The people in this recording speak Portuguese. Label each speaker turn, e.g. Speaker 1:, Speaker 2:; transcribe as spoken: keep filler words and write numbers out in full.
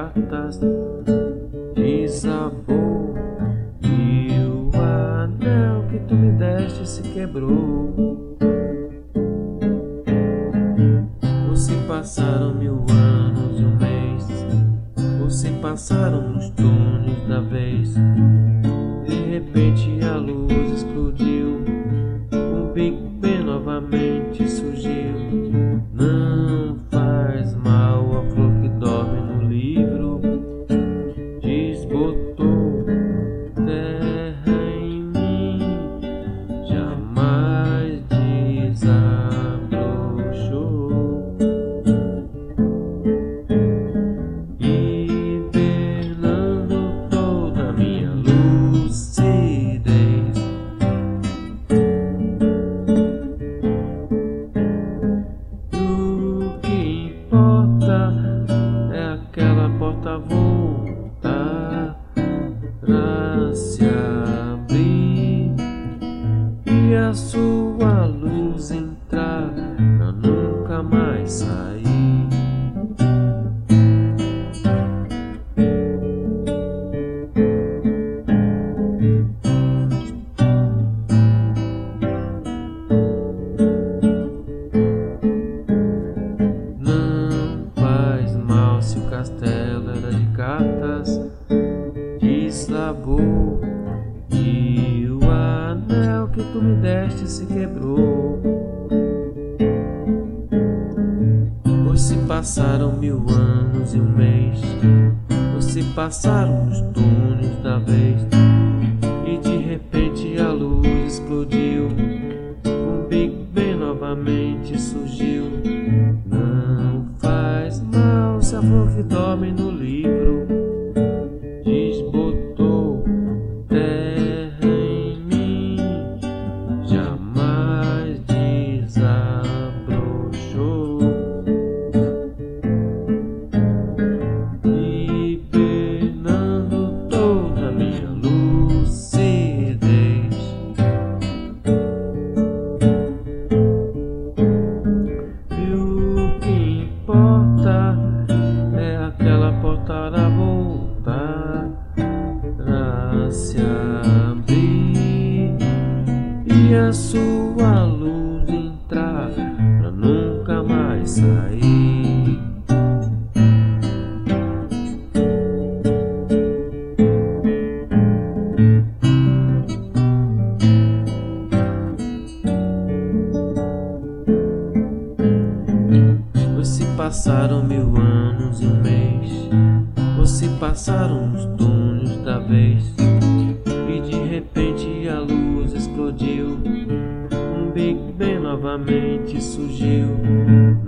Speaker 1: cartas desabou, e o anel que tu me deste se quebrou. Se passaram mil anos e um mês, ou se passaram nos túneis da vez. De repente a luz explodiu, um Big Ben novamente surgiu. Não faz mal a flor que dorme no livro, desbotou terra em mim, jamais desabrochou. Hibernando toda a minha lucidez, o que importa é aquela porta voltar a se abrir e a sua luz entrar pra nunca mais sair. Se o castelo era de cartas, desabou, e o anel que tu me deste se quebrou. Pois se passaram mil anos e um mês, ou se passaram os túneis da vez, e de repente a luz explodiu, um Big Ben novamente surgiu. Não faz mal se a flor que dorme no livro desbotou terra em mim, jamais desabrochou. Hibernando toda a minha lucidez, e o que importa é aquela porta a voltar a se abrir e a sua luz entrar pra nunca mais sair. Pois se passaram mil anos e um mês, ou se passaram os túneis da vez, e de repente a luz explodiu, um Big Ben novamente surgiu.